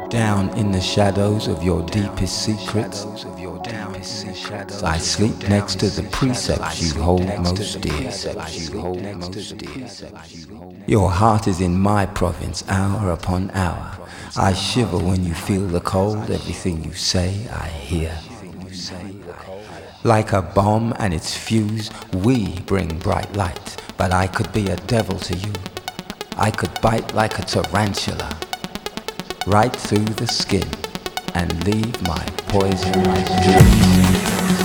Down in the shadows of your deepest secrets, I sleep next to the precepts you hold most dear. Your heart is in my province, hour upon hour. I shiver when you feel the cold. Everything you say, I hear. Like a bomb and its fuse, we bring bright light. But I could be a devil to you. I could bite like a tarantula, right through the skin, and leave my poison like dreams.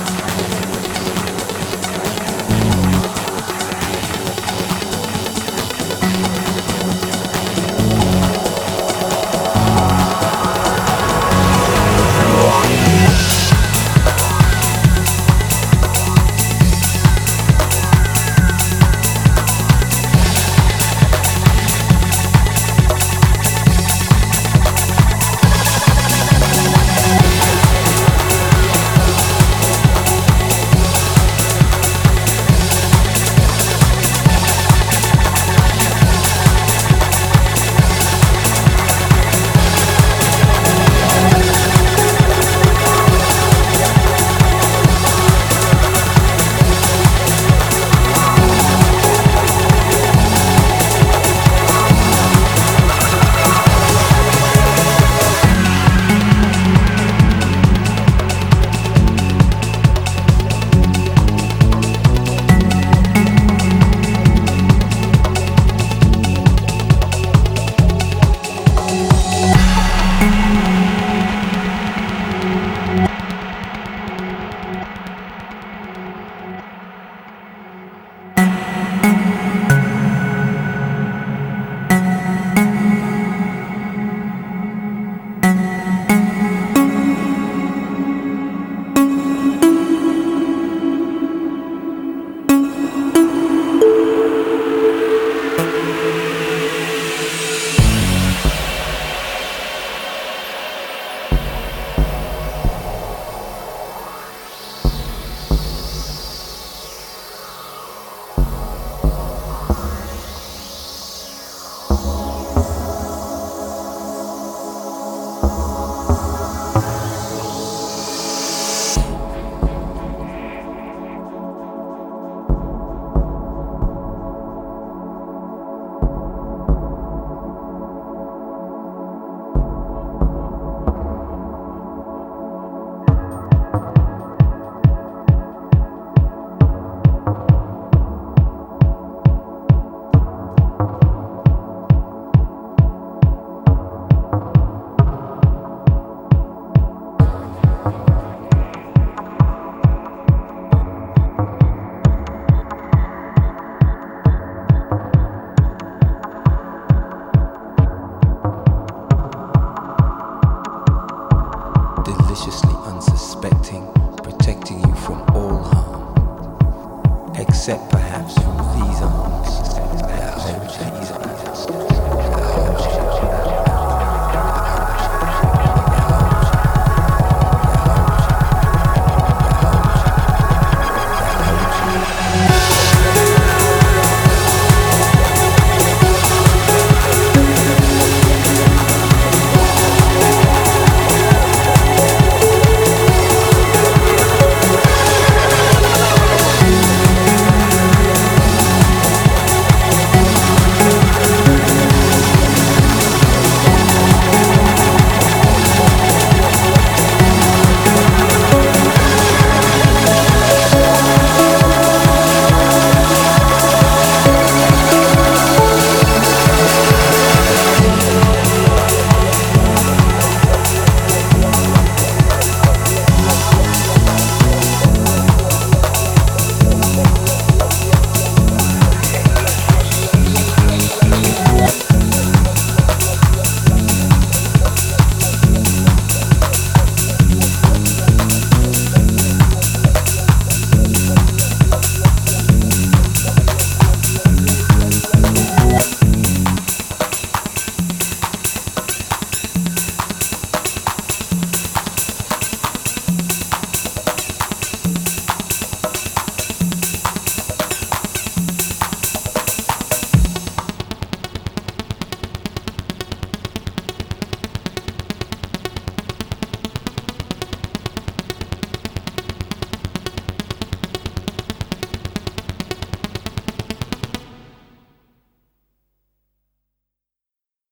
Deliciously unsuspecting, protecting you from all harm, except perhaps from these arms that hold these arms.